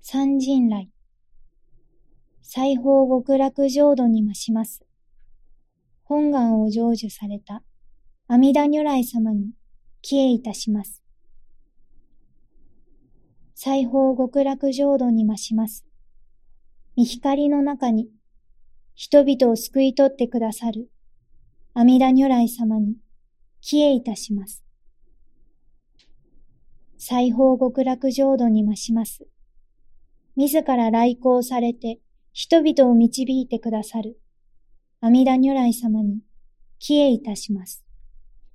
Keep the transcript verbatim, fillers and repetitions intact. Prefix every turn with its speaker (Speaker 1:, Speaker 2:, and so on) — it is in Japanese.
Speaker 1: 三陣来。西方極楽浄土に増します。本願を成就された阿弥陀如来様に帰依いたします。西方極楽浄土に増します。御光の中に人々を救い取ってくださる阿弥陀如来様に帰依いたします。西方極楽浄土に増します。自ら来航されて人々を導いてくださる阿弥陀如来様に帰依いたします。